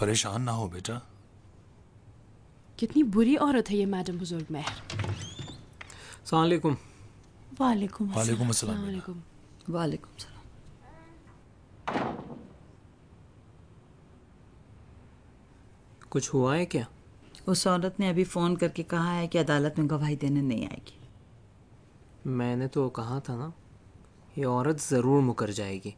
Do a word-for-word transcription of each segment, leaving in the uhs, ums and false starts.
परेशान ना हो बेटा। कितनी बुरी औरत है ये मैडम बुजुर्ग महर। अस्सलाम वालेकुम। वालेकुम वालेकुम अस्सलाम। वालेकुम। वालेकुम सलाम। कुछ हुआ है क्या? उस औरत ने अभी फोन करके कहा है कि अदालत में गवाही देने नहीं आएगी। मैंने तो कहा था ना, ये औरत ज़रूर मुकर जाएगी।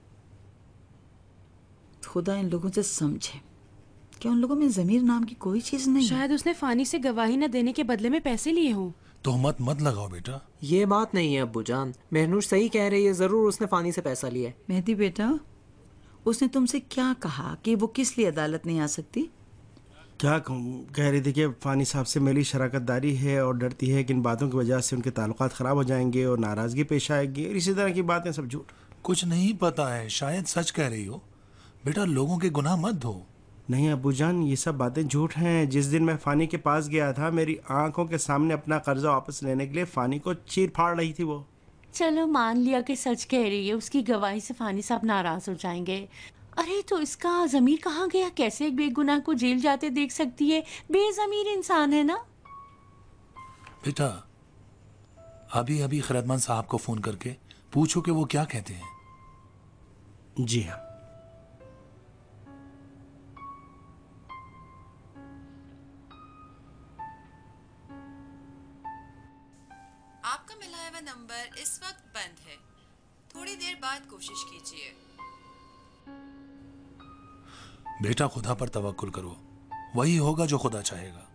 खुदा इन लोगों से समझे, क्या उन लोगों में ज़मीर नाम की कोई चीज़ नहीं? शायद उसने फानी से गवाही न देने के बदले में पैसे लिए हों। तोहमत मत लगाओ बेटा। ये बात नहीं है अब्बू जान, महनूश सही कह रही है, ज़रूर उसने फ़ानी से पैसा लिया है। मेहदी बेटा, उसने तुमसे क्या कहा कि वो किस लिए अदालत नहीं आ सकती? क्या कहूँ, कह रही थी कि फ़ानी साहब से मेरी शराकतदारी है और डरती है कि इन बातों की वजह से उनके ताल्लुकात ख़राब हो जाएंगे और नाराज़गी पेश आएगी और इसी तरह की बातें सब झूठ। कुछ नहीं पता है, शायद सच कह रही हो। बेटा लोगों के गुनाह मत धो। नहीं अबूजान, ये सब बातें झूठ हैं। जिस दिन मैं फ़ानी के पास गया था, मेरी आंखों के सामने अपना कर्जा वापस लेने के लिए फ़ानी को चीर फाड़ रही थी वो। चलो मान लिया कि सच कह रही है, उसकी गवाही से फानी साहब नाराज हो जाएंगे। अरे तो इसका ज़मीर कहाँ गया? कैसे एक बेगुनाह को जेल जाते देख सकती है? बेज़मीर इंसान है ना। बेटा अभी अभी खैरतमंद साहब को फ़ोन करके पूछो कि वो क्या कहते हैं। जी हाँ। आपका मिलाया हुआ नंबर इस वक्त बंद है, थोड़ी देर बाद कोशिश कीजिए। बेटा खुदा पर तवक्कुल करो, वही होगा जो खुदा चाहेगा।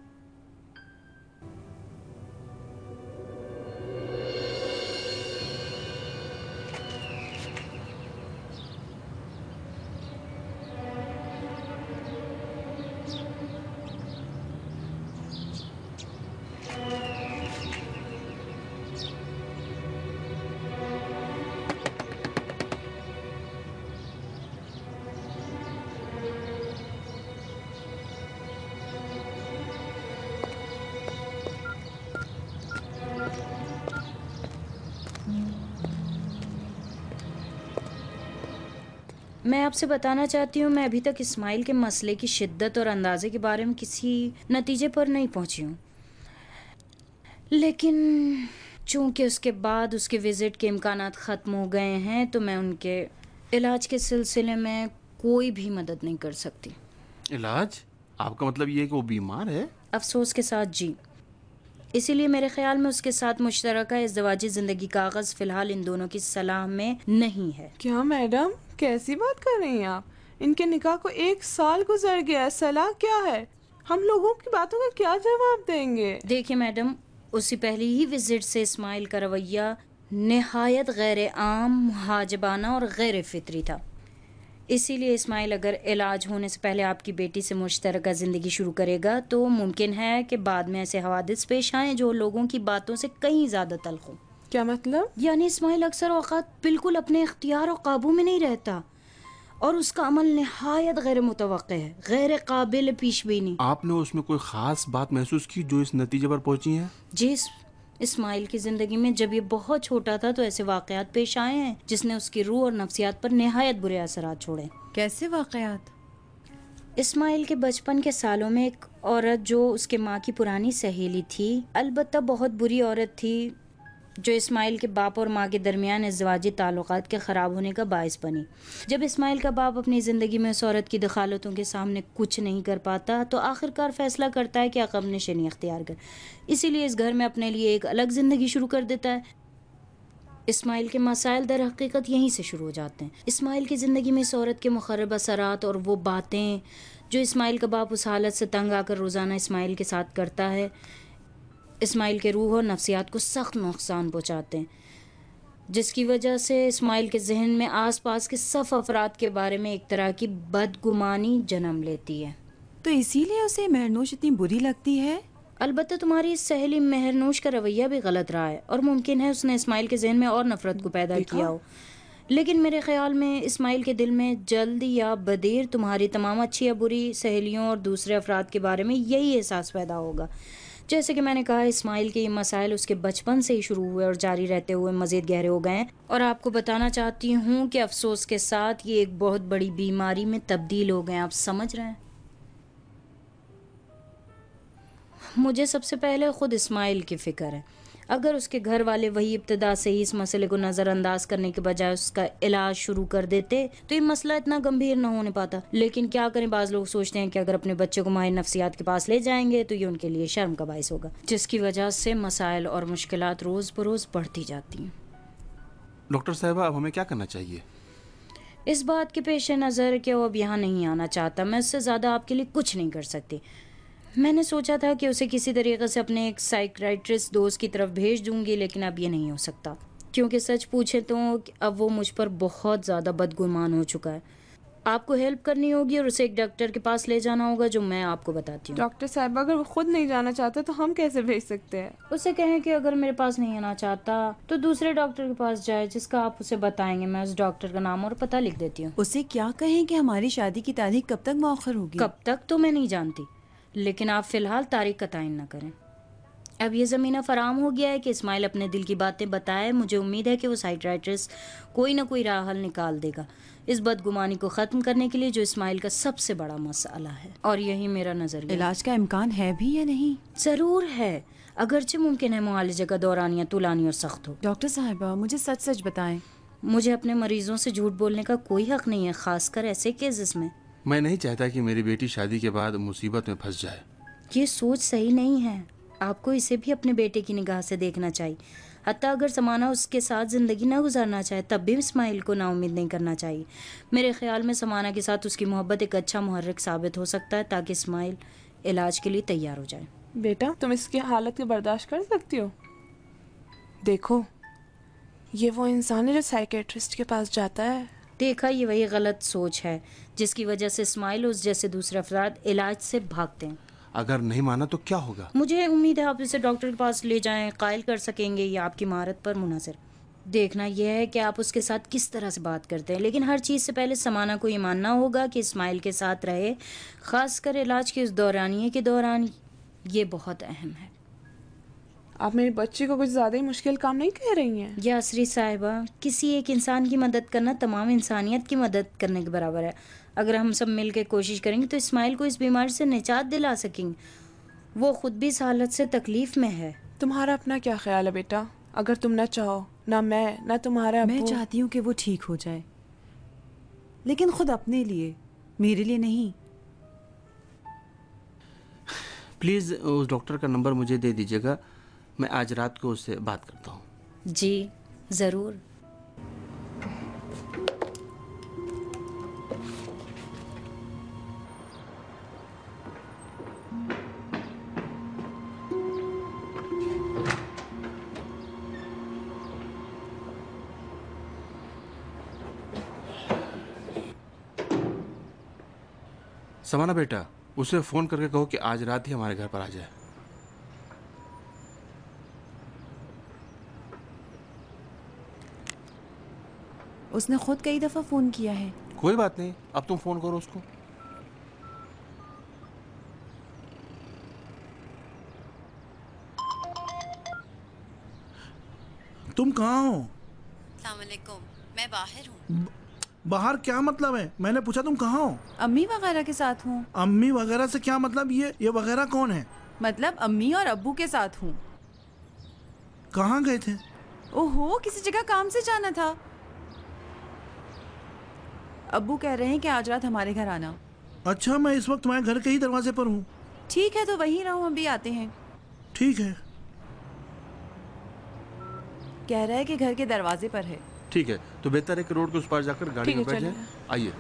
मैं आपसे बताना चाहती हूँ, मैं अभी तक इस्माइल के मसले की शिद्दत और अंदाजे के बारे में किसी नतीजे पर नहीं पहुँची हूँ, लेकिन चूँकि उसके बाद उसके विज़िट के इम्कानात ख़त्म हो गए हैं तो मैं उनके इलाज के सिलसिले में कोई भी मदद नहीं कर सकती। इलाज? आपका मतलब ये है कि वो बीमार है? अफसोस के साथ जी। इसीलिए मेरे ख्याल में उसके साथ मुश्तरका इज़्दिवाजी ज़िंदगी कागज़ फ़िलहाल इन दोनों की सलाह में नहीं है। क्या मैडम, कैसी बात कर रही हैं आप? इनके निकाह को एक साल गुजर गया है, सलाह क्या है? हम लोगों की बातों का क्या जवाब देंगे? देखिए मैडम, उसी पहली ही विजिट से इस्माइल का रवैया निहायत गैर आम, मुहाजिबाना और गैर फितरी था। इसीलिए इस्माइल अगर इलाज होने से पहले आपकी बेटी से मुश्तरका ज़िंदगी शुरू करेगा तो मुमकिन है कि बाद में ऐसे हवादिस पेश आएँ जो लोगों की बातों से कहीं ज़्यादा तल्ख हो। क्या मतलब? यानी इस्माइल अक्सर औक़ात बिल्कुल अपने इख्तियार और काबू में नहीं रहता और उसका अमल निहायत गैर मुतवक्के है, गैर काबिल पेश बीनी। आपने उसमें कोई ख़ास बात महसूस की जो इस नतीजे पर पहुंची है? जी, इस्माइल की ज़िंदगी में जब ये बहुत छोटा था तो ऐसे वाक़यात पेश आए हैं जिसने उसकी रूह और नफ्सियात पर निहायत बुरे असरात छोड़े। कैसे वाक़यात? इस्माइल के बचपन के सालों में एक औरत जो उसके माँ की पुरानी सहेली थी, अलबत्ता बहुत बुरी औरत थी, जो इस्माइल के बाप और माँ के दरमियान इज़्दिवाजी ताल्लुकात के ख़राब होने का बाइस बनी। जब इस्माइल का बाप अपनी ज़िंदगी में उस औरत की दखालतों के सामने कुछ नहीं कर पाता तो आखिरकार फ़ैसला करता है कि अक़ब नशीनी अख्तियार कर, इसीलिए इस घर में अपने लिए एक अलग ज़िंदगी शुरू कर देता है। इस्माइल के मसाइल दर हकीकत यहीं से शुरू हो जाते हैं। इस्माइल की ज़िंदगी में इस औरत के मुख़र्रब असरात और वो बातें जो इस्माइल का बाप उस हालत से तंग आकर रोज़ाना इस्माइल के साथ करता है, इस्माइल के रूह और नफ्सियात को सख्त नुकसान पहुँचाते हैं, जिसकी वजह से इस्माइल के जहन में आसपास के सब अफराद के बारे में एक तरह की बदगुमानी जन्म लेती है। तो इसीलिए उसे महरनूश इतनी बुरी लगती है? अलबत्ता तुम्हारी सहेली महरनूश का रवैया भी गलत रहा है और मुमकिन है उसने इस्माइल के जहन में और नफरत को पैदा किया हो, लेकिन मेरे ख्याल में इस्माइल के दिल में जल्द या बदेर तुम्हारी तमाम अच्छी या बुरी सहेलियों और दूसरे अफराद के बारे में यही एहसास पैदा होगा, जैसे कि मैंने कहा, इस्माइल के ये मसाइल उसके बचपन से ही शुरू हुए और जारी रहते हुए मज़ीद गहरे हो गए हैं। और आपको बताना चाहती हूँ कि अफसोस के साथ ये एक बहुत बड़ी बीमारी में तब्दील हो गए हैं। आप समझ रहे हैं? मुझे सबसे पहले ख़ुद इस्माइल की फ़िक्र है। अगर उसके घर वाले वही इब्तिदा से ही इस मसले को नज़रअंदाज करने के बजाय उसका इलाज शुरू कर देते तो ये मसला इतना गंभीर ना होने पाता। लेकिन क्या करें, बाज़ लोग सोचते हैं कि अगर अपने बच्चे को माहिर नफ्सियात के पास ले जाएंगे तो ये उनके लिए शर्म का बाइस होगा, जिसकी वजह से मसाइल और मुश्किलात रोज़ बरोज़ बढ़ती जाती हैं। डॉक्टर साहिबा, अब हमें क्या करना चाहिए? इस बात के पेश नज़र कि वो अब यहाँ नहीं आना चाहता, मैं उससे ज़्यादा आपके लिए कुछ नहीं कर सकती। मैंने सोचा था कि उसे किसी तरीके से अपने एक साइकियाट्रिस्ट दोस्त की तरफ भेज दूंगी, लेकिन अब ये नहीं हो सकता, क्योंकि सच पूछे तो अब वो मुझ पर बहुत ज़्यादा बदगुमान हो चुका है। आपको हेल्प करनी होगी और उसे एक डॉक्टर के पास ले जाना होगा, जो मैं आपको बताती हूँ। डॉक्टर साहब, अगर वो खुद नहीं जाना चाहता तो हम कैसे भेज सकते हैं? उसे कहें कि अगर मेरे पास नहीं आना चाहता तो दूसरे डॉक्टर के पास जाए, जिसका आप उसे बताएंगे। मैं उस डॉक्टर का नाम और पता लिख देती हूँ। उसे क्या कहें कि हमारी शादी की तारीख कब तक मौखर होगी? कब तक तो मैं नहीं जानती, लेकिन आप फ़िलहाल तारीख का तायन न करें। अब ये ज़मीना फराम हो गया है कि इस्माइल अपने दिल की बातें बताए। मुझे उम्मीद है कि वो साइकियाट्रिस्ट कोई ना कोई राह हल निकाल देगा इस बदगुमानी को ख़त्म करने के लिए, जो इस्माइल का सबसे बड़ा मसला है। और यही मेरा नज़रिया। इलाज का इम्कान है भी या नहीं? ज़रूर है, अगरचे मुमकिन है मुआलजे का दौरान या तुलानी और सख्त हो। डॉक्टर साहिबा, मुझे सच सच बताएं। मुझे अपने मरीजों से झूठ बोलने का कोई हक नहीं है, खासकर ऐसे केसेस में। मैं नहीं चाहता कि मेरी बेटी शादी के बाद मुसीबत में फंस जाए। ये सोच सही नहीं है। आपको इसे भी अपने बेटे की निगाह से देखना चाहिए। हत्ता अगर समाना उसके साथ ज़िंदगी ना गुजारना चाहे तब भी इस्माइल को नाउम्मीद नहीं करना चाहिए। मेरे ख्याल में समाना के साथ उसकी मोहब्बत एक अच्छा मुहर्रिक साबित हो सकता है, ताकि इस्माइल इलाज के लिए तैयार हो जाए। बेटा, तुम इसकी हालत को बर्दाश्त कर सकती हो? देखो, ये वो इंसान है जो साइकियाट्रिस्ट के पास जाता है। देखा, ये वही गलत सोच है जिसकी वजह से इस्माइल उस जैसे दूसरे अफराद इलाज से भागते हैं। अगर नहीं माना तो क्या होगा? मुझे उम्मीद है आप इसे डॉक्टर के पास ले जाएं, कायल कर सकेंगे। ये आपकी महारत पर मुनहसर। देखना यह है कि आप उसके साथ किस तरह से बात करते हैं, लेकिन हर चीज़ से पहले समाना को ये मानना होगा कि इस्माइल के साथ रहे, ख़ासकर इलाज के उस दौरानिए के दौरान। ये बहुत अहम है। आप मेरी बच्ची को कुछ ज़्यादा ही मुश्किल काम नहीं कह रही हैं? यासरी साहिबा, किसी एक इंसान की मदद करना तमाम इंसानियत की मदद करने के बराबर है। अगर हम सब मिल के कोशिश करेंगे तो इस्माइल को इस बीमारी से निजात दिला सकेंगे। वो खुद भी इस हालत से तकलीफ में है। तुम्हारा अपना क्या ख्याल है बेटा? अगर तुम ना चाहो, ना मैं, ना तुम्हारा मैं चाहती हूँ कि वो ठीक हो जाए, लेकिन खुद अपने लिए, मेरे लिए नहीं। प्लीज़ उस डॉक्टर का नंबर मुझे दे दीजिएगा, मैं आज रात को उससे बात करता हूँ। जी ज़रूर। समाना बेटा, उसे फ़ोन करके कहो कि आज रात ही हमारे घर पर आ जाए। उसने खुद कई दफ़ा फ़ोन किया है। कोई बात नहीं, अब तुम फ़ोन करो उसको। तुम कहाँ हो? अस्सलाम वालेकुम, मैं बाहर हूँ। बाहर क्या मतलब है? मैंने पूछा तुम कहाँ हो? अम्मी वगैरह के साथ हूँ। अम्मी वगैरह से क्या मतलब? ये ये वगैरह कौन है? मतलब अम्मी और अब्बू के साथ हूँ। कहाँ गए थे? ओहो, किसी जगह काम से जाना था। अब्बू कह रहे हैं कि आज रात हमारे घर आना। अच्छा, मैं इस वक्त तुम्हारे घर के ही दरवाजे पर हूँ। ठीक है, तो वहीं रहो, हम भी आते हैं। ठीक है। कह रहा है कि घर के दरवाजे पर है। ठीक है, तो बेहतर है कि रोड के उस पार जाकर गाड़ी में बैठ जाए। आइए।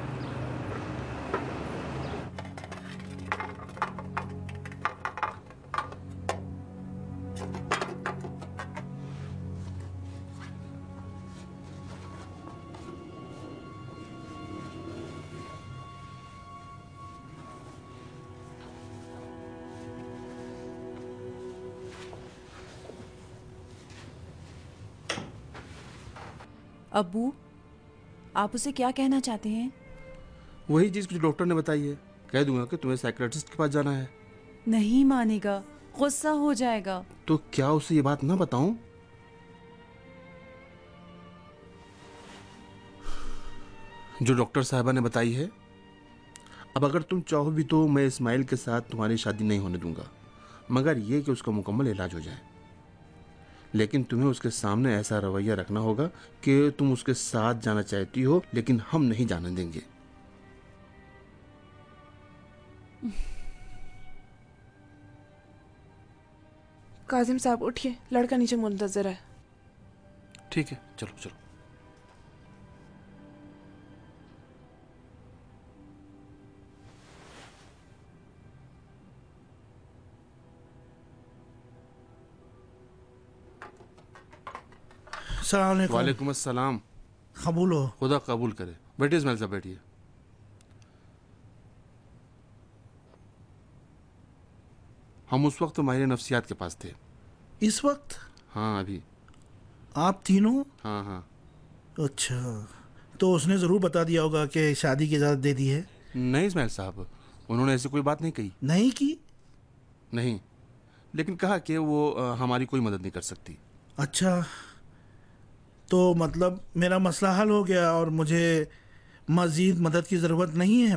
अब्बू, आप उसे क्या कहना चाहते हैं? वही चीज़ कुछ डॉक्टर ने बताई है। कह दूंगा कि तुम्हें साइकियाट्रिस्ट के पास जाना है। नहीं मानेगा। गुस्सा हो जाएगा। तो क्या उसे ये बात ना बताऊं? जो डॉक्टर साहबा ने बताई है। अब अगर तुम चाहो भी तो मैं इस्माइल के साथ तुम्हारी शादी नहीं होने दूंगा, मगर यह कि उसका मुकम्मल इलाज हो जाए। लेकिन तुम्हें उसके सामने ऐसा रवैया रखना होगा कि तुम उसके साथ जाना चाहती हो, लेकिन हम नहीं जाने देंगे। काजिम साहब उठिए, लड़का नीचे मुंतजर है। ठीक है, चलो चलो। वालेकुम अस्सलाम। कबूल हो। खुदा कबूल करे। बैठिए इस्माइल साहब, बैठिए। हम उस वक्त माहिर नफ्सियात के पास थे। इस वक्त? हाँ, अभी। आप तीनों? हाँ हाँ। अच्छा, तो उसने ज़रूर बता दिया होगा कि शादी की इजाज़त दे दी है? नहीं इस्माइल साहब, उन्होंने ऐसी कोई बात नहीं कही। नहीं की? नहीं, लेकिन कहा कि वो आ, हमारी कोई मदद नहीं कर सकती। अच्छा, तो मतलब मेरा मसला हल हो गया और मुझे मज़ीद मदद की ज़रूरत नहीं है?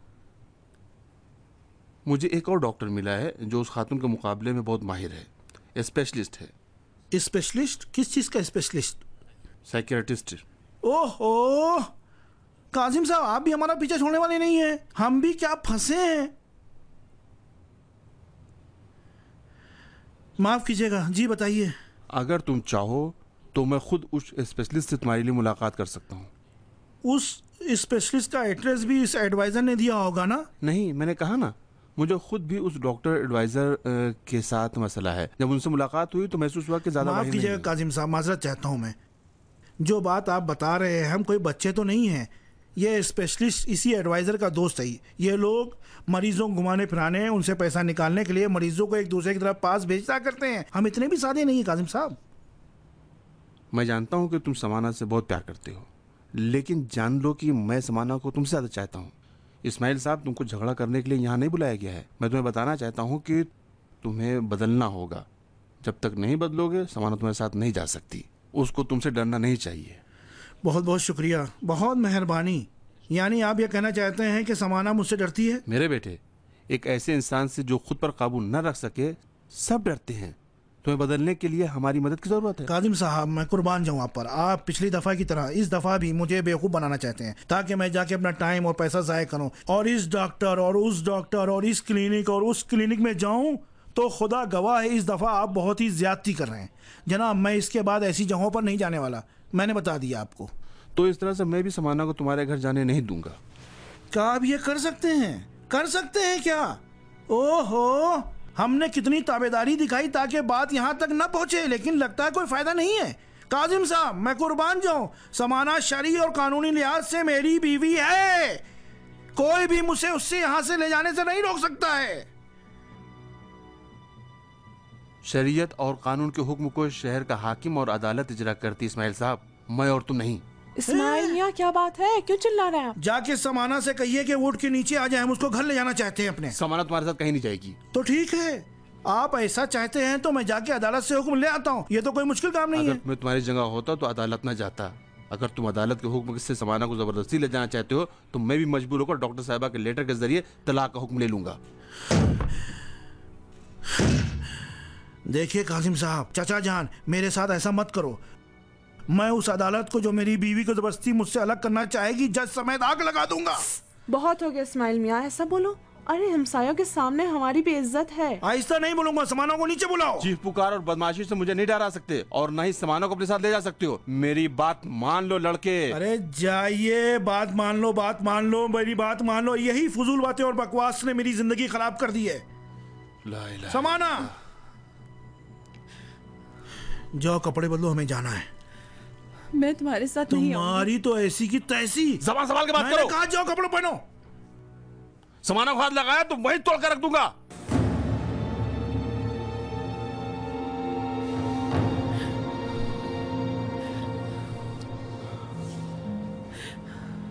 मुझे एक और डॉक्टर मिला है जो उस खातून के मुकाबले में बहुत माहिर है, स्पेशलिस्ट है। स्पेशलिस्ट? किस चीज़ का स्पेशलिस्ट? साइकियाट्रिस्ट। ओहो, काजिम साहब आप भी हमारा पीछे छोड़ने वाले नहीं हैं। हम भी क्या फंसे हैं। माफ़ कीजिएगा, जी बताइए। अगर तुम चाहो तो मैं खुद उस स्पेशलिस्ट से तुम्हारे लिए मुलाकात कर सकता हूँ। उस स्पेशलिस्ट का एड्रेस भी इस एडवाइज़र ने दिया होगा ना? नहीं, मैंने कहा ना, मुझे खुद भी उस डॉक्टर एडवाइज़र के साथ मसला है। जब उनसे मुलाकात हुई तो महसूस हुआ कि ज़्यादा। माफ़ कीजिएगा काजिम साहब, माजरत चाहता हूँ मैं। जो बात आप बता रहे हैं, हम कोई बच्चे तो नहीं हैं। ये स्पेशलिस्ट इसी एडवाइज़र का दोस्त है। ये लोग मरीजों को घुमाने फिराने, उनसे पैसा निकालने के लिए मरीजों को एक दूसरे की तरफ पास भेजता करते हैं। हम इतने भी सादे नहीं हैं काजिम साहब। मैं जानता हूँ कि तुम समाना से बहुत प्यार करते हो, लेकिन जान लो कि मैं समाना को तुमसे ज़्यादा चाहता हूँ। इस्माइल साहब, तुमको झगड़ा करने के लिए यहाँ नहीं बुलाया गया है। मैं तुम्हें बताना चाहता हूँ कि तुम्हें बदलना होगा। जब तक नहीं बदलोगे समाना तुम्हारे साथ नहीं जा सकती। उसको तुमसे डरना नहीं चाहिए। बहुत बहुत शुक्रिया, बहुत मेहरबानी। यानी आप ये कहना चाहते हैं कि समाना मुझसे डरती है? मेरे बेटे, एक ऐसे इंसान से जो खुद पर काबू न रख सके सब डरते हैं। तुम्हें बदलने के लिए हमारी मदद की जरूरत है। काजिम साहब, मैं कुर्बान जाऊँ आप पर। आप पिछली दफ़ा की तरह इस दफ़ा भी मुझे बेवकूफ़ बनाना चाहते हैं ताकि मैं जाके अपना टाइम और पैसा ज़ाय करूँ और इस डॉक्टर और उस डॉक्टर और इस क्लिनिक और उस क्लिनिक में जाऊँ। तो खुदा गवाह है, इस दफ़ा आप बहुत ही ज़्यादती कर रहे हैं जनाब। मैं इसके बाद ऐसी जगहों पर नहीं जाने वाला, मैंने बता दिया आपको। तो इस तरह से मैं भी समाना को तुम्हारे घर जाने नहीं दूंगा। क्या आप ये कर सकते हैं? कर सकते हैं क्या? ओहो, हमने कितनी ताबेदारी दिखाई ताकि बात यहाँ तक न पहुँचे, लेकिन लगता है कोई फायदा नहीं है। काजिम साहब, मैं कुर्बान जाऊँ, समाना शरई और कानूनी लिहाज से मेरी बीवी है। कोई भी मुझे उससे यहाँ से ले जाने से नहीं रोक सकता है। शरीयत और कानून के हुक्म को शहर का हाकिम और अदालत इजरा करती। इस्माइल साहब, मैं और तुम नहीं। इस्माइल, यहाँ क्या बात है? क्यों चिल्ला रहे हैं आप? जाके समाना से कहिए कि वोट के नीचे आ जाए, हम उसको घर ले जाना चाहते हैं अपने। समाना तुम्हारे साथ कहीं नहीं जाएगी। तो ठीक है, आप ऐसा चाहते हैं तो मैं जाके अदालत से हुक्म ले आता हूँ। ये तो कोई मुश्किल काम नहीं अगर है। मैं तुम्हारी जगह होता तो अदालत न जाता। अगर तुम अदालत के हुक्म से समाना को जबरदस्ती ले जाना चाहते हो तो मैं भी मजबूर होकर डॉक्टर साहिबा के लेटर के जरिए तलाक का हुक्म ले लूंगा। देखिए काजिम साहब, चाचा जान, मेरे साथ ऐसा मत करो। मैं उस अदालत को जो मेरी बीवी को जबरदस्ती मुझसे अलग करना चाहेगी, जज समेत आग लगा दूंगा। बहुत हो गया इस्माइल मियाँ, ऐसा बोलो। अरे हमसायों के सामने हमारी बेइज्जत है। आहिस्ता नहीं बोलूंगा, समानों को नीचे बुलाओ। चीख पुकार और बदमाशी से मुझे नहीं डरा सकते और न ही समानों को अपने साथ ले जा सकते हो। मेरी बात मान लो लड़के। अरे जाइए, बात मान लो, बात मान लो, मेरी बात मान लो। यही फजूल बातें और बकवास ने मेरी जिंदगी खराब कर दी है। ला इलाहा। समाना, जाओ कपड़े बदलो, हमें जाना है। मैं तुम्हारे साथ नहीं आऊंगी। तुम्हारी तो ऐसी की तैसी। जबान संभाल के बात मैंने करो। कहा जाओ कपड़े पहनो। समाना को हाथ लगाया तो वही तोड़ कर रख दूंगा।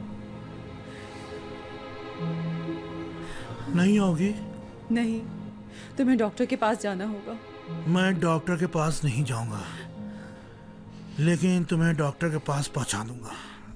नहीं होगी? नहीं, तुम्हें डॉक्टर के पास जाना होगा। मैं डॉक्टर के पास नहीं जाऊंगा, लेकिन तुम्हें डॉक्टर के पास पहुंचा दूंगा।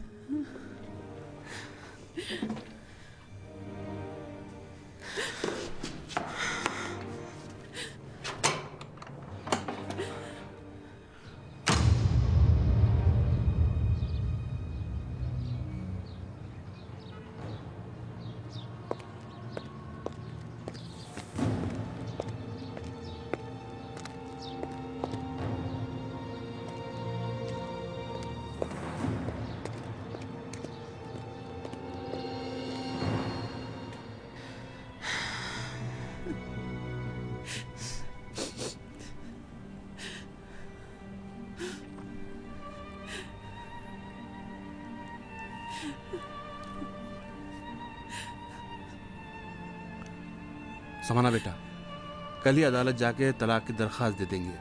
समाना बेटा, कल ही अदालत जाके तलाक की दरखास्त दे देंगे।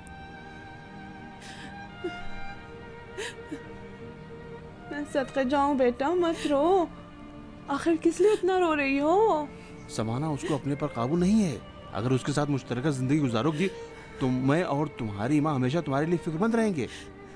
मैं सदके जाऊं बेटा, मत रो। आखिर किस लिए इतना रो रही हो? समाना उसको अपने पर काबू नहीं है। अगर उसके साथ मुश्तरका जिंदगी गुजारोगी तो मैं और तुम्हारी माँ हमेशा तुम्हारे लिए फिक्रमंद रहेंगे।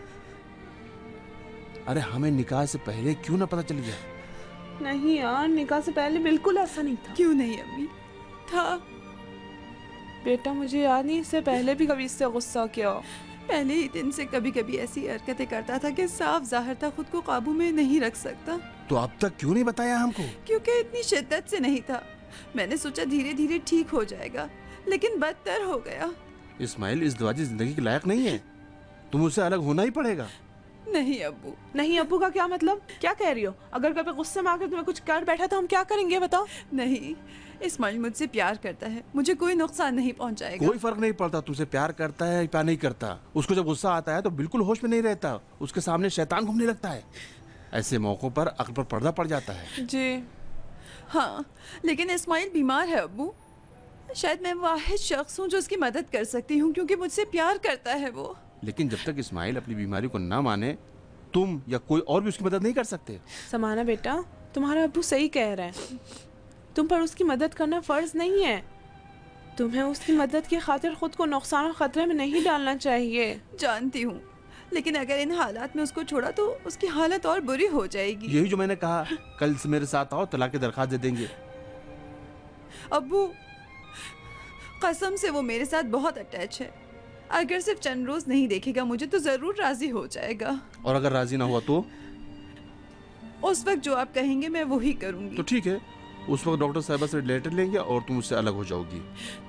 अरे हमें निकाह से पहले क्यों ना पता चल गया? नहीं यार, निकाह से पहले बिल्कुल ऐसा नहीं था। क्यों नहीं अम्मी, था। बेटा मुझे याद नहीं इससे पहले भी कभी इससे गुस्सा किया। पहले ही दिन से कभी कभी ऐसी हरकतें करता था कि साफ जाहिर था खुद को काबू में नहीं रख सकता। तो अब तक क्यों नहीं बताया हमको? क्योंकि इतनी शिद्दत से नहीं था। मैंने सोचा धीरे धीरे ठीक हो जाएगा, लेकिन बदतर हो गया। इस्माइल इस दवाजी जिंदगी के लायक नहीं है, तुम उससे अलग होना ही पड़ेगा। नहीं अब्बू। नहीं अब्बू का क्या मतलब? क्या कह रही हो? अगर कभी गुस्से में आकर तुम्हें कुछ कर बैठा तो हम क्या करेंगे बताओ? नहीं, इस्माइल मुझसे प्यार करता है, मुझे कोई नुकसान नहीं पहुंचाएगा। कोई फर्क नहीं पड़ता तुमसे प्यार करता है या प्यार नहीं करता। उसको जब गुस्सा आता है तो बिल्कुल होश में नहीं रहता, उसके सामने शैतान घूमने लगता है। ऐसे मौकों पर अक्ल पर पर्दा पड़ जाता है। जी हाँ, लेकिन इस्माइल बीमार है अब्बू। शायद मैं वाहिद शख्स हूँ जो उसकी मदद कर सकती हूँ, क्योंकि मुझसे प्यार करता है वो। लेकिन जब तक इस्माइल अपनी बीमारी को ना माने, तुम या कोई और भी उसकी मदद नहीं कर सकते। समाना बेटा, तुम्हारा अब्बू सही कह रहे हैं। तुम पर उसकी मदद करना फर्ज नहीं है। तुम्हें उसकी मदद की खातिर खुद को नुकसान और खतरे में नहीं डालना चाहिए। जानती हूँ, लेकिन अगर इन हालात में उसको छोड़ा तो उसकी हालत और बुरी हो जाएगी। यही जो मैंने कहा, कल से मेरे साथ आओ, तलाक की दरखास्त दे देंगे। अब्बू कसम से वो मेरे साथ बहुत अटैच है। अगर सिर्फ चंद रोज नहीं देखेगा मुझे तो जरूर राजी हो जाएगा। और अगर राजी ना हुआ तो? उस वक्त जो आप कहेंगे मैं वही करूंगी। तो ठीक है, उस वक्त डॉक्टर साहिबा से लेटर लेंगे और तुम उससे अलग हो जाओगी।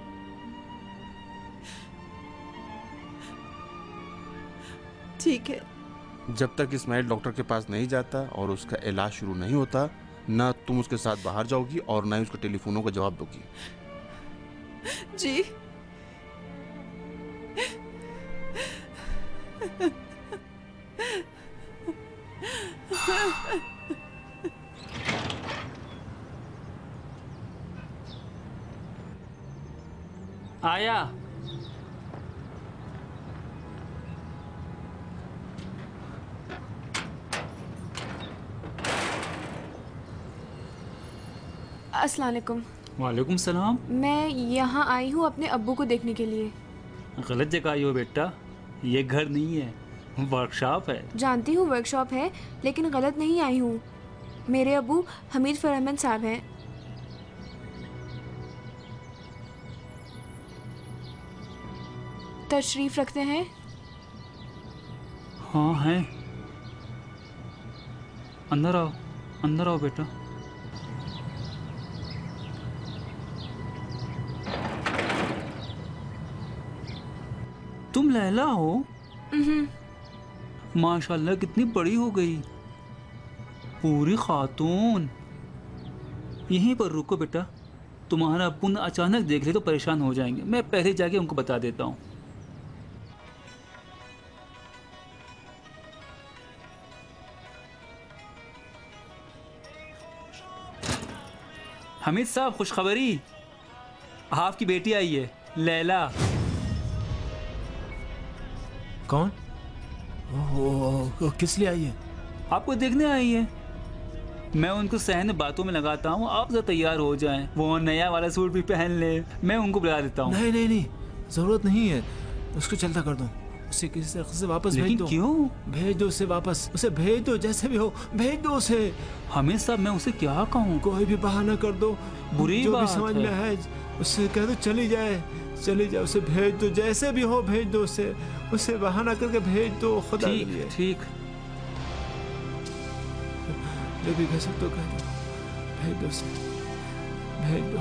ठीक है। जब तक इस्माइल डॉक्टर के पास नहीं जाता और उसका इलाज शुरू नहीं होता, ना तुम उसके साथ बाहर जाओगी और ना ही उसके टेलीफोनों का जवाब दोगी। जी। आया। अस्सलाम वालेकुम। वालेकुम सलाम। मैं यहाँ आई हूँ अपने अब्बू को देखने के लिए। गलत जगह आई हो बेटा, ये घर नहीं है, वर्कशॉप है। जानती हूँ वर्कशॉप है, लेकिन गलत नहीं आई हूँ। मेरे अब्बू हमीद फरहमन साहब हैं। तशरीफ रखते हैं? हाँ हैं। अंदर आओ, अंदर आओ बेटा। तुम लैला हो? माशाल्लाह कितनी बड़ी हो गई, पूरी खातून। यहीं पर रुको बेटा, तुम्हारा अब्बू न अचानक देख ले तो परेशान हो जाएंगे। मैं पहले जाके उनको बता देता हूँ। हमीद साहब, खुशखबरी, आपकी बेटी आई है, लैला। कौन? ओ, ओ, ओ, किस लिए आई है? आपको देखने आई है। मैं उनको सहन बातों में लगाता हूँ, आप जरा तैयार हो जाएं, वो नया वाला सूट भी पहन ले, मैं उनको बुला देता हूँ। नहीं नहीं नहीं, जरूरत नहीं है, उसको चलता कर दो, उसे किसी तरह से वापस भेज दो। क्यों? भेज दो उसे वापस, उसे भेज दो, जैसे भी हो भेज दो उसे। हमें साहब मैं उसे क्या कहूँ? कोई भी बहाना कर दो, बुरी जो बात भी समझ में है उससे कह दो चली जाए, चली जाए, उसे भेज दो, जैसे भी हो भेज दो उसे, उसे बहाना करके भेज दो। खुदा के लिए ठीक, जो भी कह सकते हो कह दो, भेज दो उसे, भेज दो।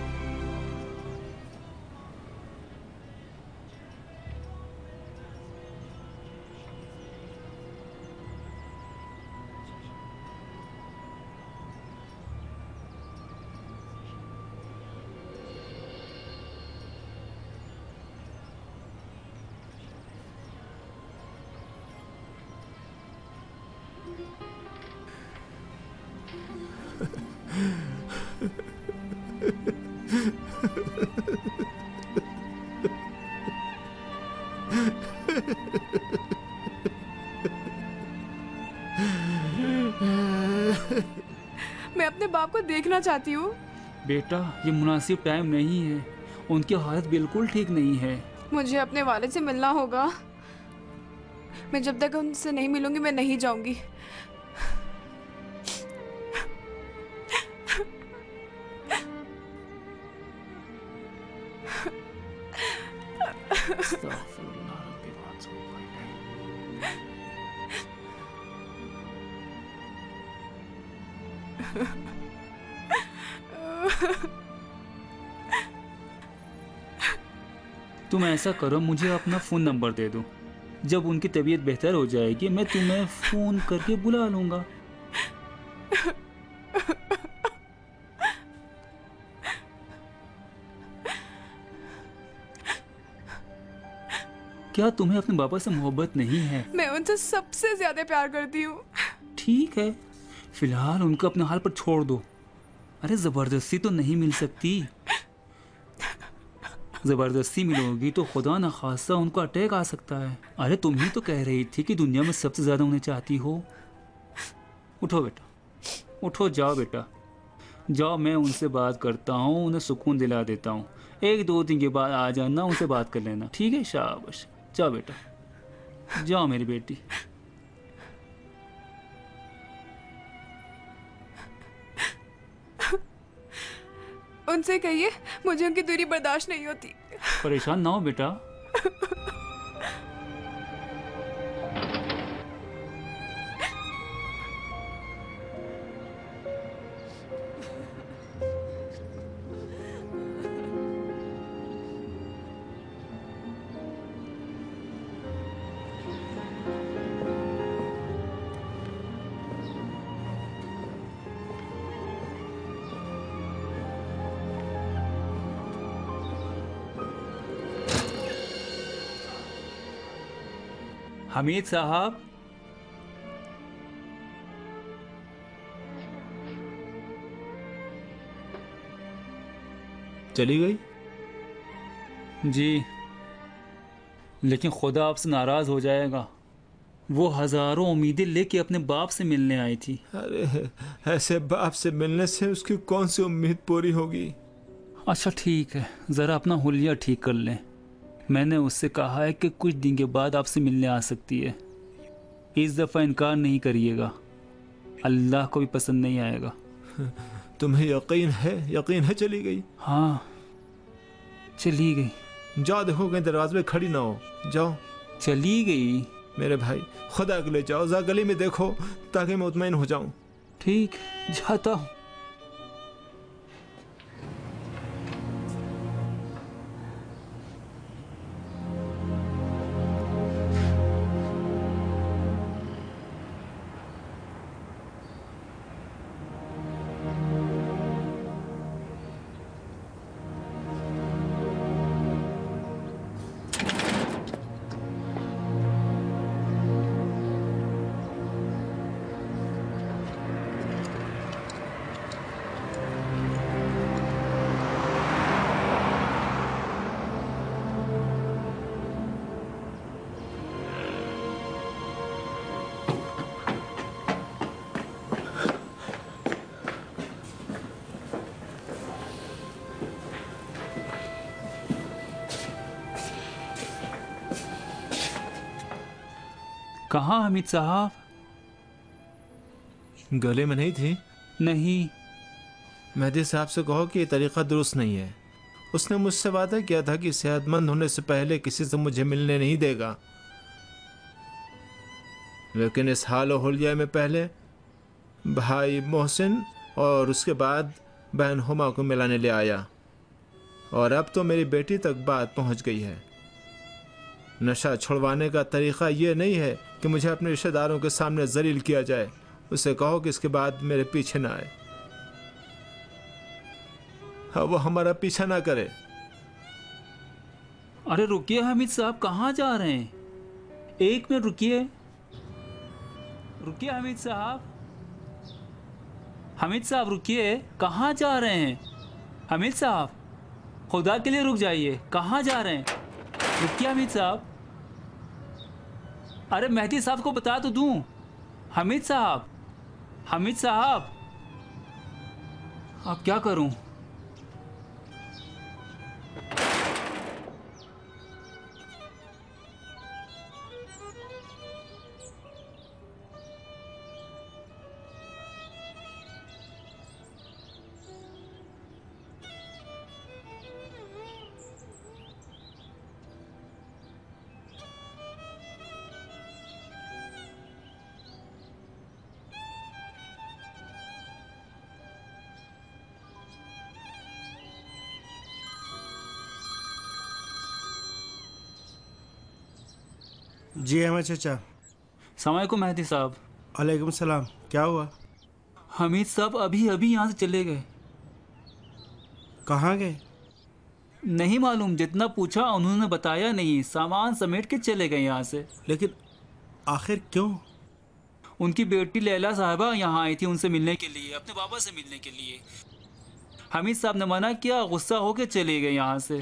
मैं अपने बाप को देखना चाहती हूँ। बेटा ये मुनासिब टाइम नहीं है, उनकी हालत बिल्कुल ठीक नहीं है। मुझे अपने वालिद से मिलना होगा। मैं जब तक उनसे नहीं मिलूंगी मैं नहीं जाऊंगी। तुम ऐसा करो, मुझे अपना फ़ोन नंबर दे दो, जब उनकी तबीयत बेहतर हो जाएगी मैं तुम्हें फ़ोन करके बुला लूँगा। क्या तुम्हें अपने पापा से मोहब्बत नहीं है? मैं उनसे सबसे ज्यादा प्यार करती हूँ। ठीक है, फिलहाल उनको अपने हाल पर छोड़ दो। अरे जबरदस्ती तो नहीं मिल सकती, जबरदस्ती मिलोगी तो खुदा न खासा उनको अटैक आ सकता है। अरे तुम ही तो कह रही थी कि दुनिया में सबसे ज्यादा उन्हें चाहती हो। उठो बेटा, उठो, जाओ बेटा जाओ, मैं उनसे बात करता हूँ, उन्हें सुकून दिला देता हूँ। एक दो दिन के बाद आ जाना, उनसे बात कर लेना, ठीक है? शाबाश, जाओ बेटा, जाओ मेरी बेटी। उनसे कहिए मुझे उनकी दूरी बर्दाश्त नहीं होती। परेशान ना हो बेटा। हमीद साहब, चली गई? जी, लेकिन खुदा आपसे नाराज हो जाएगा। वो हजारों उम्मीदें लेके अपने बाप से मिलने आई थी। अरे ऐसे बाप से मिलने से उसकी कौन सी उम्मीद पूरी होगी? अच्छा ठीक है, जरा अपना हुलिया ठीक कर लें। मैंने उससे कहा है कि कुछ दिन के बाद आपसे मिलने आ सकती है। इस दफ़ा इनकार नहीं करिएगा, अल्लाह को भी पसंद नहीं आएगा। तुम्हें यकीन है? यकीन है चली गई? हाँ चली गई। जाओ देखो कहीं दरवाजे पे खड़ी ना हो, जाओ। चली गई? मेरे भाई खुदा के लिए जाओ, जा गली में देखो ताकि मैं मुतमईन हो जाऊं। ठीक, जाता हूँ। कहाँ हमीद साहब? गले में नहीं थी? नहीं। मेहदी साहब से कहो कि ये तरीका दुरुस्त नहीं है। उसने मुझसे वादा किया था कि सेहतमंद होने से पहले किसी से मुझे मिलने नहीं देगा, लेकिन इस हाल और हुलिया में पहले भाई मोहसिन और उसके बाद बहन हुमा को मिलाने ले आया, और अब तो मेरी बेटी तक बात पहुंच गई है। नशा छुड़वाने का तरीका ये नहीं है कि मुझे अपने रिश्तेदारों के सामने जलील किया जाए। उसे कहो कि इसके बाद मेरे पीछे ना आए। हाँ, वो हमारा पीछा ना करे। अरे रुकिए हमीद साहब, कहाँ जा रहे हैं? एक मिनट रुकिए, रुकिए हमीद साहब। हमीद साहब रुकिए, कहाँ जा रहे हैं? हमीद साहब, खुदा के लिए रुक जाइए। कहाँ जा रहे हैं? रुकिए हमीद साहब। अरे मेहदी साहब को बता तो दूं। हमीद साहब, हमीद साहब, अब क्या करूं? जी अहमद चाचा। सलाम मेहदी साहब। वालेकुम सलाम। क्या हुआ? हमीद साहब अभी अभी यहाँ से चले गए। कहाँ गए? नहीं मालूम, जितना पूछा उन्होंने बताया नहीं। सामान समेट के चले गए यहाँ से। लेकिन आखिर क्यों? उनकी बेटी लैला साहिबा यहाँ आई थी उनसे मिलने के लिए, अपने बाबा से मिलने के लिए। हमीद साहब ने मना किया, गुस्सा होके चले गए यहाँ से।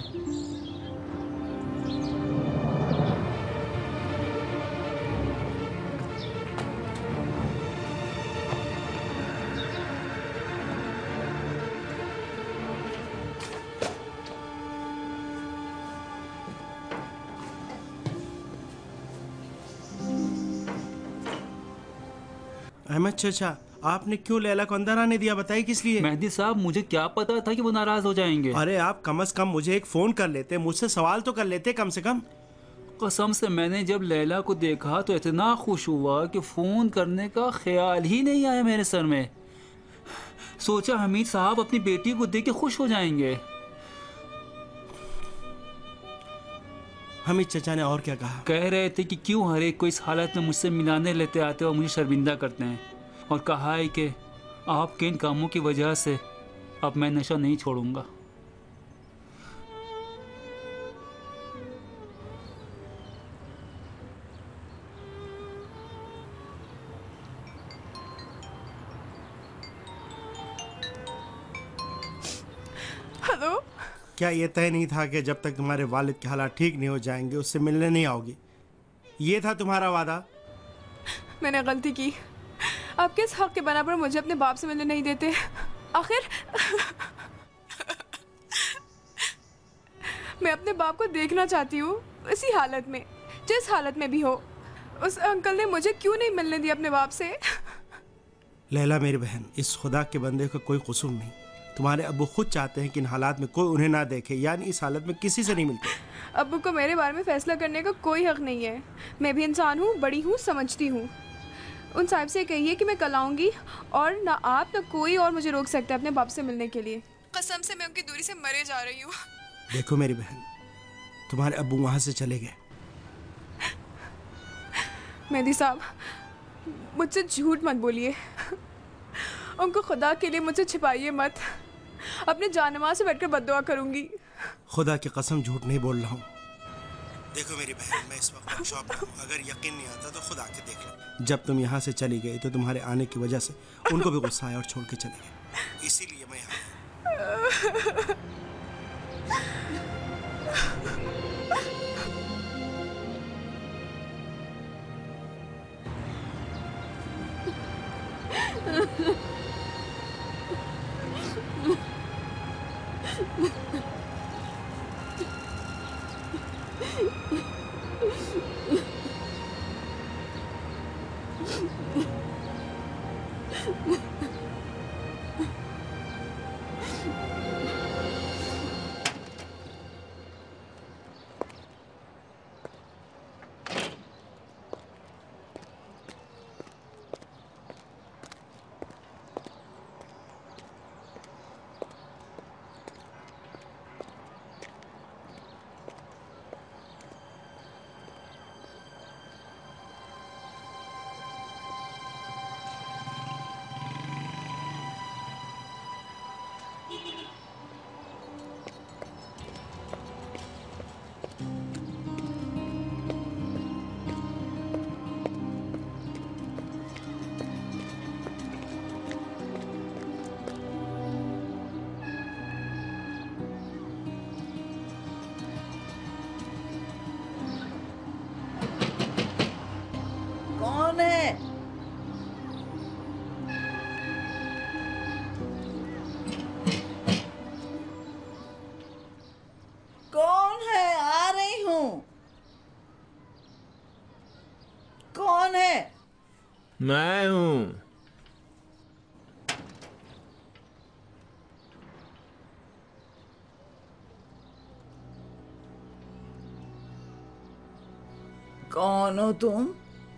अहमद चाचा, आपने क्यों लैला को अंदर आने दिया? बताइए किस लिए? मेहदी साहब, मुझे क्या पता था कि वो नाराज हो जाएंगे। अरे आप कम से कम मुझे एक फोन कर लेते, मुझसे सवाल तो कर लेते कम से कम। कसम से मैंने जब लैला को देखा तो इतना खुश हुआ कि फोन करने का ख्याल ही नहीं आया मेरे सर में। सोचा हमीद साहब अपनी बेटी को देख के खुश हो जाएंगे। हमीद चचा ने और क्या कहा? कह रहे थे कि क्यों हर एक को इस हालत में मुझसे मिलाने लेते आते और मुझे शर्मिंदा करते हैं, और कहा है कि आपके इन कामों की वजह से अब मैं नशा नहीं छोड़ूंगा। हेलो। क्या ये तय नहीं था कि जब तक तुम्हारे वालिद के हालात ठीक नहीं हो जाएंगे उससे मिलने नहीं आओगी? ये था तुम्हारा वादा? मैंने गलती की। आप किस हक के बना पर मुझे अपने बाप से मिलने नहीं देते? आखिर मैं अपने बाप को देखना चाहती हूँ, इसी हालत में, जिस हालत में भी हो। उस अंकल ने मुझे क्यों नहीं मिलने दिया अपने बाप से? लैला मेरी बहन, इस खुदा के बंदे का कोई कसूर नहीं। तुम्हारे अब्बू खुद चाहते हैं कि इन हालात में कोई उन्हें ना देखे, यानी इस हालत में किसी से नहीं मिलते। अब्बू को मेरे बारे में फैसला करने का कोई हक नहीं है। मैं भी इंसान हूँ, बड़ी हूँ, समझती हूँ। उन साहब से कहिए कि मैं कल आऊँगी, और ना आप ना कोई और मुझे रोक सकता है अपने बाप से मिलने के लिए। कसम से मैं उनकी दूरी से मरे जा रही हूँ। देखो मेरी बहन, तुम्हारे अब्बू वहाँ से चले गए। मेहदी साहब, मुझसे झूठ मत बोलिए। उनको खुदा के लिए मुझसे छिपाइए मत। अपने जानमां से बैठकर बद्दुआ करूंगी। खुदा की कसम झूठ नहीं बोल रहा हूँ। देखो मेरी बहन, मैं इस वक्त शॉप में हूँ। अगर यकीन नहीं आता तो खुदा के देख लो। जब तुम यहाँ से चली गई तो तुम्हारे आने की वजह से उनको भी गुस्सा आया और छोड़ के चले गए, इसीलिए मैं यहाँ। कौन है? कौन है? आ रही हूँ। कौन है? मैं हूँ। कौन हो तुम?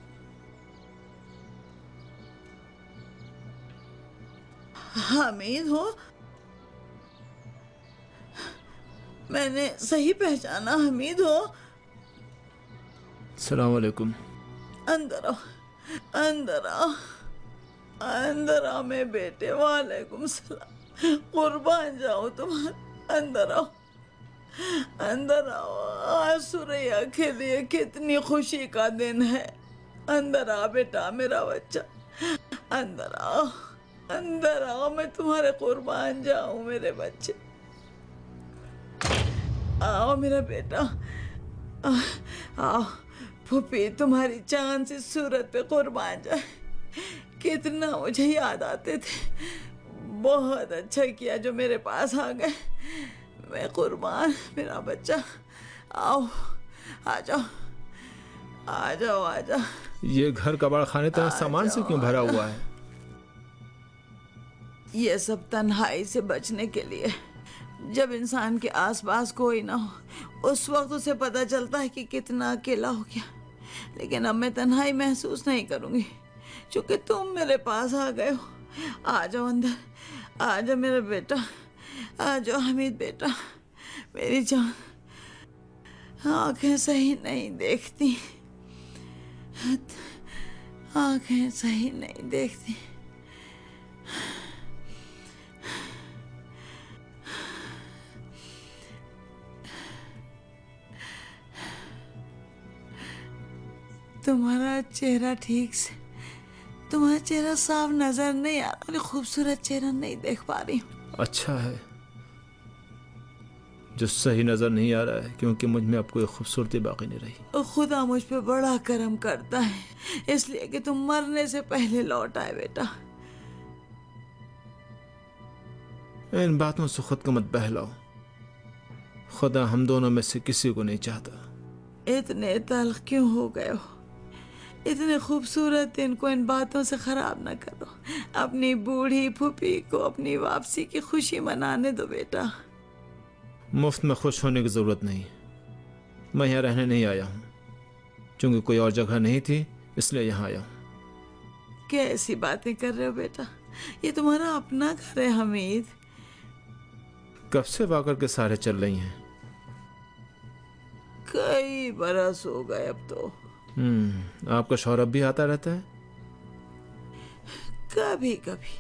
हमीद हो? मैंने सही पहचाना, हमीद हो? सलाम वालेकुम। अंदर आओ, अंदर आओ, अंदर आओ मेरे बेटे। वालेकुम सलाम। कुर्बान जाओ तुम्हारे। अंदर आओ, अंदर आओ। आज सुरैया के लिए कितनी खुशी का दिन है। अंदर आ बेटा मेरा बच्चा, अंदर आओ, अंदर आओ। मैं तुम्हारे कुर्बान जाऊं मेरे बच्चे। आओ मेरा बेटा, आओ। फूफी तुम्हारी चांद सी सूरत पे कुर्बान जाए। कितना मुझे याद आते थे। बहुत अच्छा किया जो मेरे पास आ गए। मैं कुर्बान मेरा बच्चा। आओ, आ जाओ, आ जाओ, आ जाओ। ये घर कबाड़ खाने तरह सामान से क्यों भरा हुआ है? ये सब तन्हाई से बचने के लिए। जब इंसान के आसपास कोई ना हो उस वक्त उसे पता चलता है कि कितना अकेला हो गया। लेकिन अब मैं तन्हाई महसूस नहीं करूंगी क्योंकि तुम मेरे पास आ गए हो। आ जाओ अंदर, आ जाओ मेरा बेटा, आ जाओ हमीद बेटा। मेरी जान, आंखें सही नहीं देखती, आंखें सही नहीं देखती। तुम्हारा चेहरा ठीक से, तुम्हारा चेहरा साफ नजर नहीं आ रहा। खूबसूरत चेहरा नहीं देख पा रही हूँ। अच्छा है जो सही नजर नहीं आ रहा है, क्योंकि मुझ में अब कोई खूबसूरती बाकी नहीं रही। खुदा मुझ पे बड़ा करम करता है, इसलिए कि तुम मरने से पहले लौट आए बेटा। इन बातों से खुद को मत बहलाओ। खुदा हम दोनों में से किसी को नहीं चाहता। इतने तल्ख क्यों हो गए हो? इतने खूबसूरत दिन को इन बातों से खराब ना करो। अपनी बूढ़ी फूफी को अपनी वापसी की खुशी मनाने दो बेटा। मुफ्त में खुश होने की जरूरत नहीं। मैं यहाँ रहने नहीं आया हूँ, क्योंकि कोई और जगह नहीं थी, इसलिए यहाँ आया हूँ। कैसी बातें कर रहे हो बेटा? ये तुम्हारा अपना घर है हमीद। कब से वाकर के सारे चल रही हैं? कई बरस हो गए अब तो। हम्म, आपका शौहर अब भी आता रहता है? कभी कभी,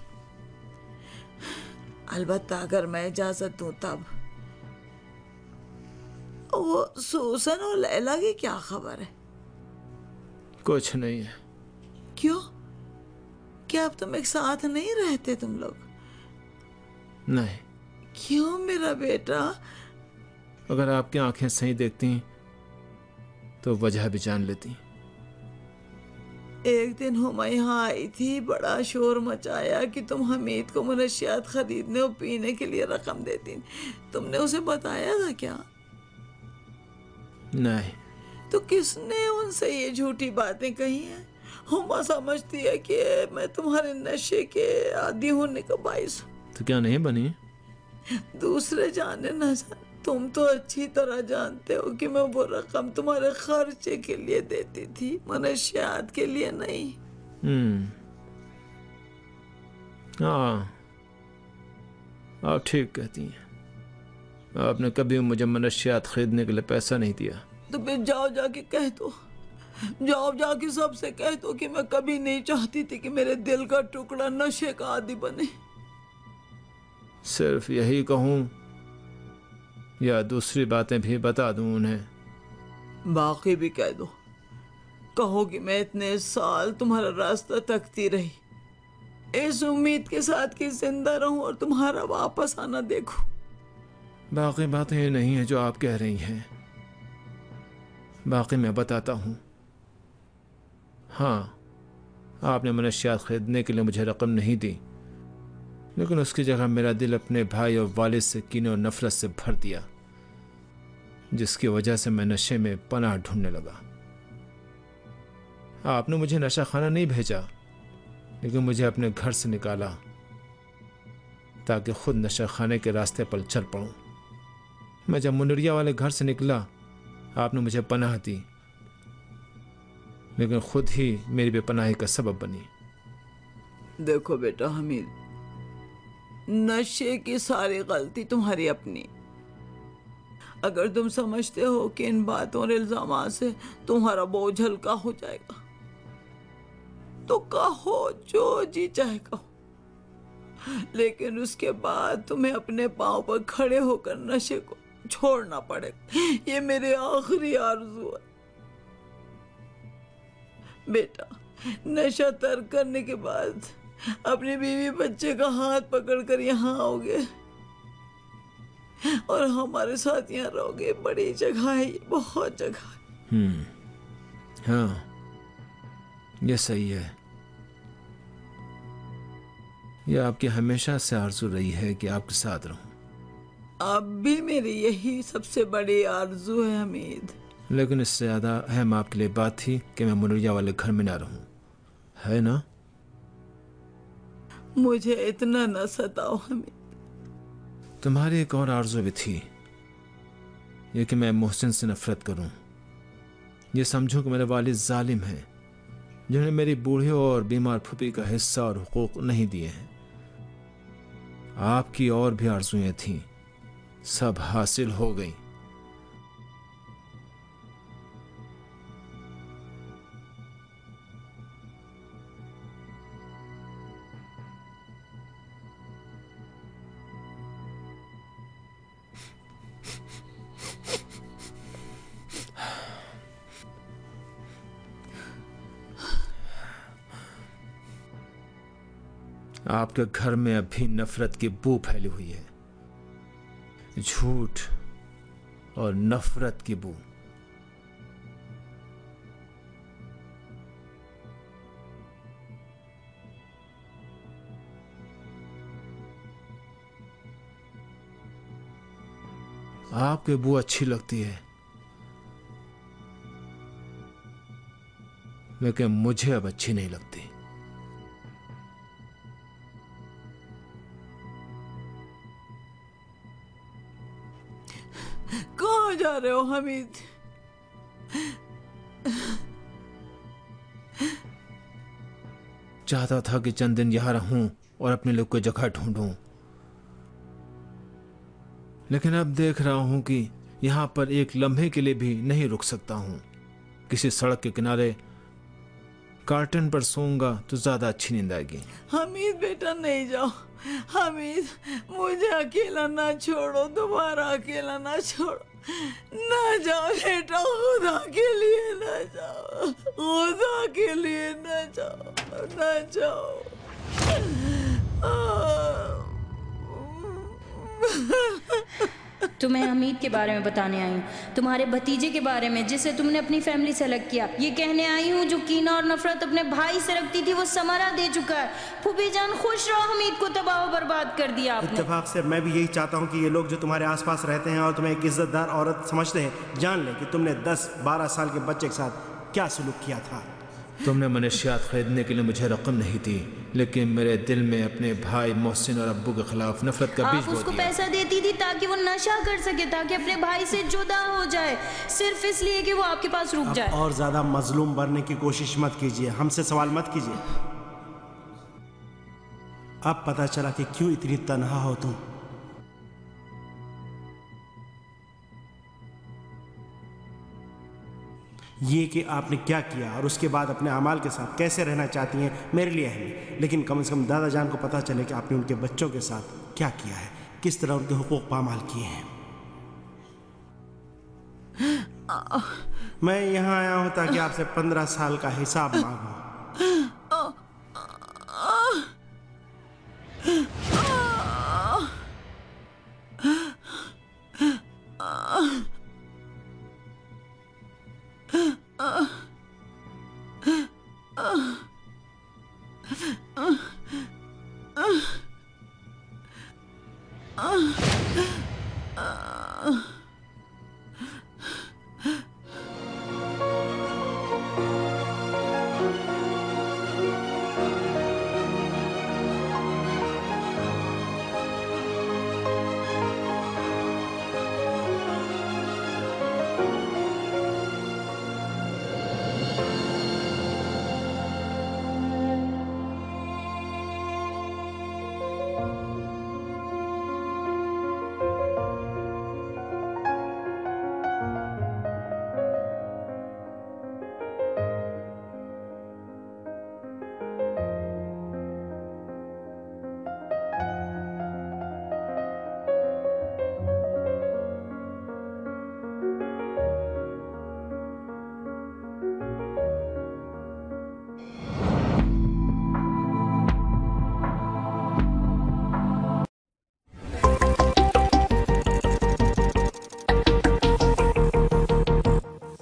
अलबत्ता अगर मैं इजाजत दूं तब। वो सूसन और लैला की क्या खबर है? कुछ नहीं है। क्यों? क्या अब तुम एक साथ नहीं रहते तुम लोग? नहीं। क्यों मेरा बेटा? अगर आपकी आंखें सही देखती तो वजह भी जान लेती। एक दिन हुमा यहाँ आई थी, बड़ा शोर मचाया कि तुम हमीद को मनशियात खरीदने और पीने के लिए रकम देती। तुमने उसे बताया था क्या? नहीं। तो किसने उनसे ये झूठी बातें कही हैं? हुमा समझती है कि मैं तुम्हारे नशे के आदी होने का बाइस हूँ। तो क्या नहीं बनी? दूसरे जाने न जाने, तुम तो अच्छी तरह जानते हो कि मैं वो रकम तुम्हारे खर्चे के लिए देती थी, मनशियात के लिए नहीं। हम्म, हाँ, आप ठीक कहती हैं। आपने कभी मुझे मनशियात खरीदने के लिए पैसा नहीं दिया। तो फिर जाओ जाके कह दो, जाओ जाके सबसे कह दो कि मैं कभी नहीं चाहती थी कि मेरे दिल का टुकड़ा नशे का आदी बने। सिर्फ यही कहूँ या दूसरी बातें भी बता दूं उन्हें? बाकी भी कह दो। कहो कि मैं इतने साल तुम्हारा रास्ता तकती रही, इस उम्मीद के साथ कि जिंदा रहूं और तुम्हारा वापस आना देखूं। बाकी बातें ये नहीं है जो आप कह रही हैं। बाकी मैं बताता हूँ। हाँ, आपने मनशियात खरीदने के लिए मुझे रकम नहीं दी, लेकिन उसकी जगह मेरा दिल अपने भाई और वालिद से कीने और नफरत से भर दिया, जिसकी वजह से मैं नशे में पनाह ढूंढने लगा। आपने मुझे नशा खाना नहीं भेजा, लेकिन मुझे अपने घर से निकाला ताकि खुद नशा खाने के रास्ते पर चल पड़ूं। मैं जब मुनरिया वाले घर से निकला, आपने मुझे पनाह दी, लेकिन खुद ही मेरी बेपनाही का सबब बनी। देखो बेटा हमीद, नशे की सारी गलती तुम्हारी अपनी। अगर तुम समझते हो कि इन बातों और इल्जामात से तुम्हारा बोझ हल्का हो जाएगा, तो कहो जो जी चाहे कहो, लेकिन उसके बाद तुम्हें अपने पांव पर खड़े होकर नशे को छोड़ना पड़ेगा। ये मेरी आखिरी आरज़ू है बेटा। नशा तर्क करने के बाद अपनी बीवी बच्चे का हाथ पकड़कर यहाँ आओगे और हमारे साथ यहाँ रहोगे। बड़ी जगह है ये, बहुत जगह है। हम्म, हाँ, ये सही है। यह आपकी हमेशा से आरज़ू रही है कि आपके साथ रहूं। अब भी मेरी यही सबसे बड़ी आरज़ू है हमीद। लेकिन इससे ज्यादा अहम आपके लिए बात थी कि मैं मुनरिया वाले घर में ना रहूं, है ना? मुझे इतना न सताओ हमीद। तुम्हारी एक और आरज़ू भी थी, ये कि मैं मोहसिन से नफरत करूं। ये समझूं कि मेरे वालिद जालिम हैं, जिन्होंने मेरी बूढ़ी और बीमार फूफी का हिस्सा और हुकूक नहीं दिए हैं। आपकी और भी आरज़ुएं थीं, सब हासिल हो गई। आपके घर में अभी नफरत की बू फैली हुई है, झूठ और नफरत की बू। आपकी बू अच्छी लगती है, लेकिन मुझे अब अच्छी नहीं लगती। कहाँ जा रहे हो हमीद? चाहता था कि चंद दिन यहां रहूं और अपने लिए कोई जगह ढूंढूं, लेकिन अब देख रहा हूं कि यहां पर एक लम्हे के लिए भी नहीं रुक सकता हूं। किसी सड़क के किनारे कार्टन पर सोऊंगा तो ज्यादा अच्छी नींद आएगी। हमीद बेटा नहीं जाओ। हमीद मुझे अकेला ना छोड़ो, दोबारा अकेला ना छोड़ो। ना जाओ बेटा, खुदा के लिए ना जाओ, खुदा के लिए ना जाओ, ना जाओ। तुम्हें हमीद के बारे में बताने आई हूँ, तुम्हारे भतीजे के बारे में जिसे तुमने अपनी फैमिली से अलग किया। ये कहने आई हूँ जो कीना और नफरत अपने भाई से रखती थी वो समारा दे चुका है। फूफी जान खुश रहो, हमीद को तबाह बर्बाद कर दिया आपने। इत्तेफाक से मैं भी यही चाहता हूँ कि ये लोग जो तुम्हारे आसपास रहते हैं और तुम्हें एक इज्जतदार औरत समझते हैं, जान लें कि तुमने दस बारह साल के बच्चे के साथ क्या सलूक किया था। तुमने मनशियात खरीदने के लिए मुझे रकम नहीं दी, लेकिन मेरे दिल में अपने भाई मोहसिन और अब्बू के खिलाफ नफरत का बीज आप बो उसको दिया। पैसा देती थी ताकि वो नशा कर सके, ताकि अपने भाई से जुदा हो जाए, सिर्फ इसलिए कि वो आपके पास रुक अब जाए। और ज्यादा मजलूम बनने की कोशिश मत कीजिए, हमसे सवाल मत कीजिए। अब पता चला कि क्यों इतनी तन्हा हो तुम। ये कि आपने क्या किया और उसके बाद अपने अमाल के साथ कैसे रहना चाहती हैं मेरे लिए अहम है, लेकिन कम से कम दादा जान को पता चले कि आपने उनके बच्चों के साथ क्या किया है, किस तरह उनके हुकूक पामाल किए हैं। मैं यहाँ आया हूँ ताकि आपसे पंद्रह साल का हिसाब मांगूं। Uh